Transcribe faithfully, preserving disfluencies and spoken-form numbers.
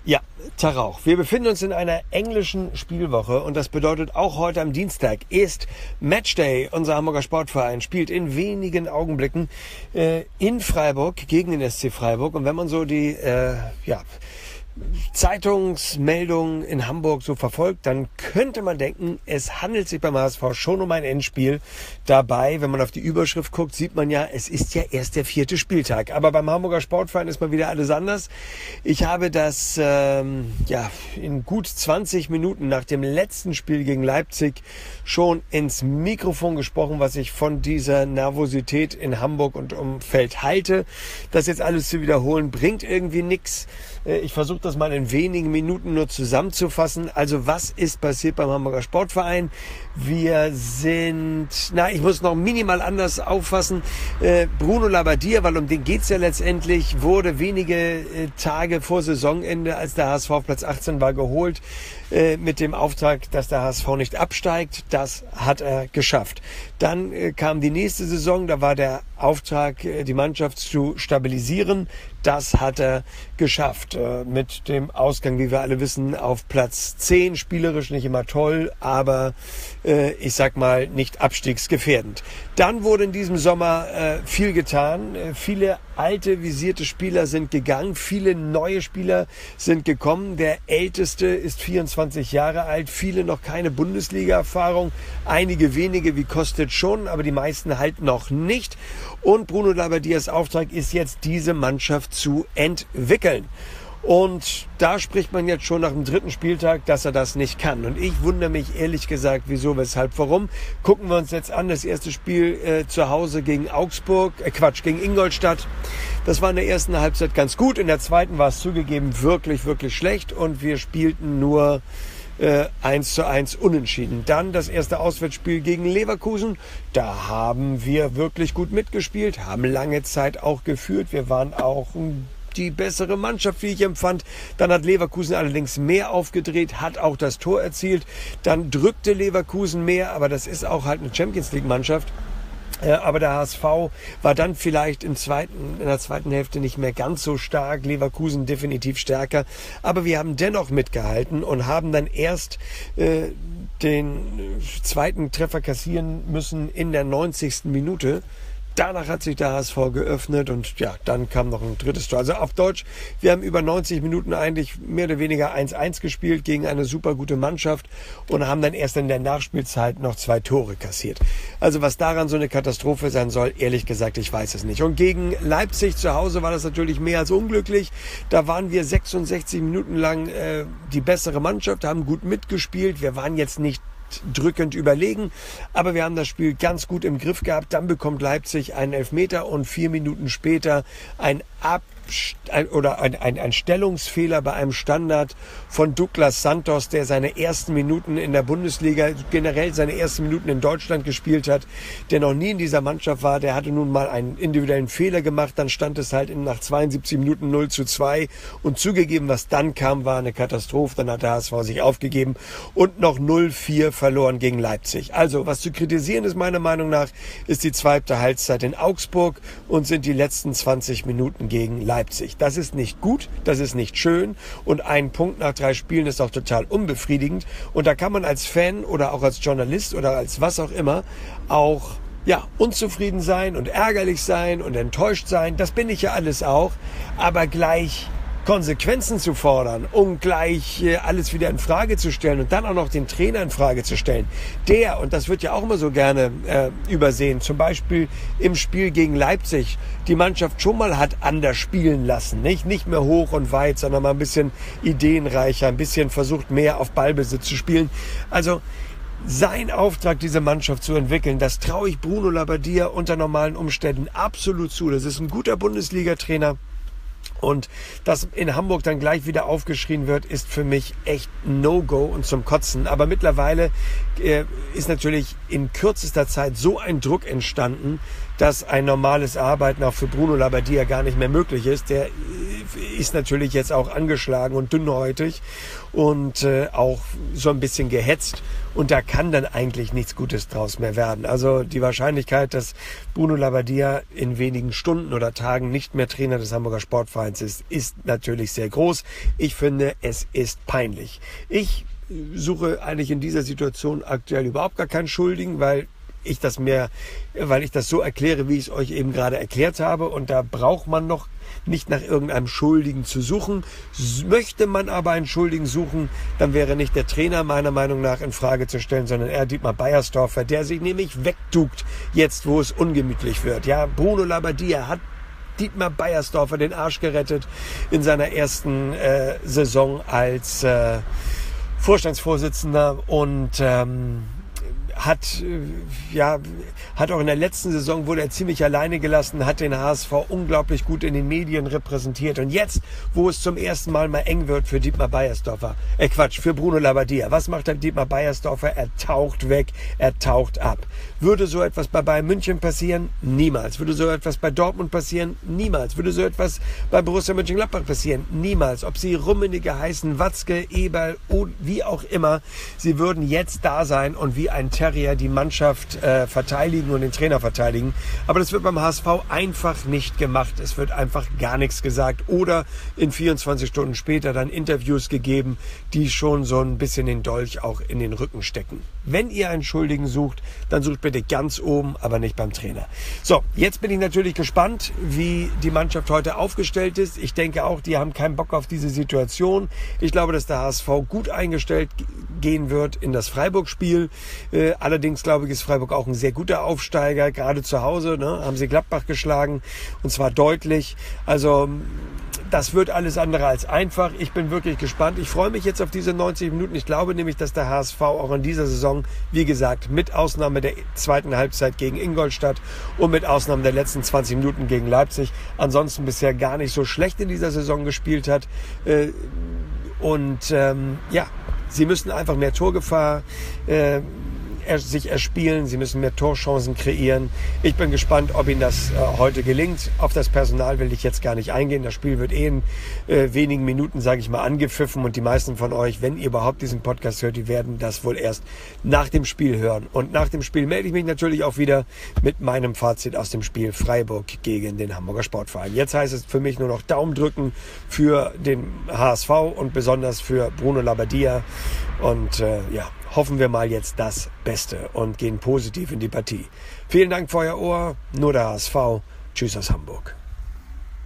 Ja, Tag auch. Wir befinden uns in einer englischen Spielwoche und das bedeutet auch heute am Dienstag ist Matchday. Unser Hamburger Sportverein spielt in wenigen Augenblicken äh, in Freiburg gegen den S C Freiburg. Und wenn man so die äh, ja, Zeitungsmeldungen in Hamburg so verfolgt, dann könnte man denken, es handelt sich beim H S V schon um ein Endspiel. Dabei, wenn man auf die Überschrift guckt, sieht man ja, es ist ja erst der vierte Spieltag. Aber beim Hamburger Sportverein ist mal wieder alles anders. Ich habe das ähm, ja in gut zwanzig Minuten nach dem letzten Spiel gegen Leipzig schon ins Mikrofon gesprochen, was ich von dieser Nervosität in Hamburg und Umfeld halte. Das jetzt alles zu wiederholen, bringt irgendwie nichts. Ich versuche das mal in wenigen Minuten nur zusammenzufassen. Also was ist passiert beim Hamburger Sportverein? Wir sind, na, ich muss noch minimal anders auffassen. Äh, Bruno Labbadia, weil um den geht's ja letztendlich, wurde wenige äh, Tage vor Saisonende, als der H S V auf Platz achtzehn war, geholt äh, mit dem Auftrag, dass der H S V nicht absteigt. Das hat er geschafft. Dann äh, kam die nächste Saison, da war der Auftrag, äh, die Mannschaft zu stabilisieren. Das hat er geschafft. Äh, mit dem Ausgang, wie wir alle wissen, auf Platz zehn. Spielerisch nicht immer toll, aber äh, ich sag mal nicht abstiegsgefährdend. Dann wurde in diesem Sommer äh, viel getan. Äh, viele alte, visierte Spieler sind gegangen. Viele neue Spieler sind gekommen. Der älteste ist vierundzwanzig Jahre alt. Viele noch keine Bundesliga-Erfahrung. Einige wenige wie Kostic schon, aber die meisten halt noch nicht. Und Bruno Labbadias Auftrag ist jetzt, diese Mannschaft zu entwickeln. Und da spricht man jetzt schon nach dem dritten Spieltag, dass er das nicht kann. Und ich wundere mich ehrlich gesagt, wieso, weshalb, warum. Gucken wir uns jetzt an, das erste Spiel äh, zu Hause gegen Augsburg, äh Quatsch, gegen Ingolstadt. Das war in der ersten Halbzeit ganz gut. In der zweiten war es zugegeben wirklich, wirklich schlecht. Und wir spielten nur äh, eins zu eins unentschieden. Dann das erste Auswärtsspiel gegen Leverkusen. Da haben wir wirklich gut mitgespielt, haben lange Zeit auch geführt. Wir waren auch ein die bessere Mannschaft, wie ich empfand. Dann hat Leverkusen allerdings mehr aufgedreht, hat auch das Tor erzielt. Dann drückte Leverkusen mehr, aber das ist auch halt eine Champions-League-Mannschaft. Aber der H S V war dann vielleicht im zweiten, in der zweiten Hälfte nicht mehr ganz so stark. Leverkusen definitiv stärker. Aber wir haben dennoch mitgehalten und haben dann erst äh, den zweiten Treffer kassieren müssen in der neunzigsten Minute. Danach hat sich der H S V geöffnet und ja, dann kam noch ein drittes Tor. Also auf Deutsch, wir haben über neunzig Minuten eigentlich mehr oder weniger eins eins gespielt gegen eine super gute Mannschaft und haben dann erst in der Nachspielzeit noch zwei Tore kassiert. Also was daran so eine Katastrophe sein soll, ehrlich gesagt, ich weiß es nicht. Und gegen Leipzig zu Hause war das natürlich mehr als unglücklich. Da waren wir sechsundsechzig Minuten lang äh, die bessere Mannschaft, haben gut mitgespielt. Wir waren jetzt nicht drückend überlegen, aber wir haben das Spiel ganz gut im Griff gehabt. Dann bekommt Leipzig einen Elfmeter und vier Minuten später ein Ab Ein, oder ein, ein, ein Stellungsfehler bei einem Standard von Douglas Santos, der seine ersten Minuten in der Bundesliga, generell seine ersten Minuten in Deutschland gespielt hat, der noch nie in dieser Mannschaft war. Der hatte nun mal einen individuellen Fehler gemacht, dann stand es halt nach zweiundsiebzig Minuten null zu zwei und zugegeben, was dann kam, war eine Katastrophe. Dann hat der H S V sich aufgegeben und noch null vier verloren gegen Leipzig. Also, was zu kritisieren ist meiner Meinung nach, ist die zweite Halbzeit in Augsburg und sind die letzten zwanzig Minuten gegen Leipzig. Leipzig. Das ist nicht gut, das ist nicht schön und ein Punkt nach drei Spielen ist auch total unbefriedigend und da kann man als Fan oder auch als Journalist oder als was auch immer auch ja, unzufrieden sein und ärgerlich sein und enttäuscht sein. Das bin ich ja alles auch, aber gleich Konsequenzen zu fordern, um gleich äh, alles wieder in Frage zu stellen und dann auch noch den Trainer in Frage zu stellen. Der, und das wird ja auch immer so gerne äh, übersehen, zum Beispiel im Spiel gegen Leipzig, die Mannschaft schon mal hat anders spielen lassen. Nicht, nicht mehr hoch und weit, sondern mal ein bisschen ideenreicher, ein bisschen versucht mehr auf Ballbesitz zu spielen. Also sein Auftrag, diese Mannschaft zu entwickeln, das traue ich Bruno Labbadia unter normalen Umständen absolut zu. Das ist ein guter Bundesliga-Trainer. Und dass in Hamburg dann gleich wieder aufgeschrien wird, ist für mich echt No-Go und zum Kotzen. Aber mittlerweile äh, ist natürlich in kürzester Zeit so ein Druck entstanden, dass ein normales Arbeiten auch für Bruno Labbadia gar nicht mehr möglich ist. Der ist natürlich jetzt auch angeschlagen und dünnhäutig und äh, auch so ein bisschen gehetzt. Und da kann dann eigentlich nichts Gutes draus mehr werden. Also die Wahrscheinlichkeit, dass Bruno Labbadia in wenigen Stunden oder Tagen nicht mehr Trainer des Hamburger Sportvereins ist, ist natürlich sehr groß. Ich finde, es ist peinlich. Ich suche eigentlich in dieser Situation aktuell überhaupt gar keinen Schuldigen, weil ich das mehr, weil ich das so erkläre, wie ich es euch eben gerade erklärt habe. Und da braucht man noch nicht nach irgendeinem Schuldigen zu suchen. Möchte man aber einen Schuldigen suchen, dann wäre nicht der Trainer meiner Meinung nach in Frage zu stellen, sondern eher Dietmar Beiersdorfer, der sich nämlich wegduckt, jetzt wo es ungemütlich wird. Ja, Bruno Labbadia hat Dietmar Beiersdorfer den Arsch gerettet in seiner ersten äh, Saison als äh, Vorstandsvorsitzender und ähm, hat ja hat auch in der letzten Saison wurde er ziemlich alleine gelassen, hat den H S V unglaublich gut in den Medien repräsentiert und jetzt, wo es zum ersten Mal mal eng wird für Dietmar Beiersdorfer, äh Quatsch, für Bruno Labbadia, was macht dann Dietmar Beiersdorfer? Er taucht weg, er taucht ab. Würde so etwas bei Bayern München passieren? Niemals. Würde so etwas bei Dortmund passieren? Niemals. Würde so etwas bei Borussia Mönchengladbach passieren? Niemals. Ob sie Rummenigge heißen, Watzke, Eberl, wie auch immer, sie würden jetzt da sein und wie ein Terrier die Mannschaft äh, verteidigen und den Trainer verteidigen. Aber das wird beim H S V einfach nicht gemacht. Es wird einfach gar nichts gesagt oder in vierundzwanzig Stunden später dann Interviews gegeben, die schon so ein bisschen den Dolch auch in den Rücken stecken. Wenn ihr einen Schuldigen sucht, dann sucht bitte ganz oben, aber nicht beim Trainer. So, jetzt bin ich natürlich gespannt, wie die Mannschaft heute aufgestellt ist. Ich denke auch, die haben keinen Bock auf diese Situation. Ich glaube, dass der H S V gut eingestellt gehen wird in das Freiburg-Spiel. Äh, allerdings glaube ich, ist Freiburg auch ein sehr guter Aufsteiger. Gerade zu Hause, ne, haben sie Gladbach geschlagen und zwar deutlich. Also das wird alles andere als einfach. Ich bin wirklich gespannt. Ich freue mich jetzt auf diese neunzig Minuten. Ich glaube nämlich, dass der H S V auch in dieser Saison, wie gesagt, mit Ausnahme der zweiten Halbzeit gegen Ingolstadt und mit Ausnahme der letzten zwanzig Minuten gegen Leipzig, ansonsten bisher gar nicht so schlecht in dieser Saison gespielt hat. Und ähm, ja, sie müssen einfach mehr Torgefahr äh, sich erspielen, sie müssen mehr Torchancen kreieren. Ich bin gespannt, ob ihnen das äh, heute gelingt. Auf das Personal will ich jetzt gar nicht eingehen. Das Spiel wird eh in äh, wenigen Minuten, sage ich mal, angepfiffen und die meisten von euch, wenn ihr überhaupt diesen Podcast hört, die werden das wohl erst nach dem Spiel hören. Und nach dem Spiel melde ich mich natürlich auch wieder mit meinem Fazit aus dem Spiel Freiburg gegen den Hamburger Sportverein. Jetzt heißt es für mich nur noch Daumen drücken für den H S V und besonders für Bruno Labbadia und äh, ja, hoffen wir mal jetzt das Beste und gehen positiv in die Partie. Vielen Dank für euer Ohr. Nur der H S V. Tschüss aus Hamburg.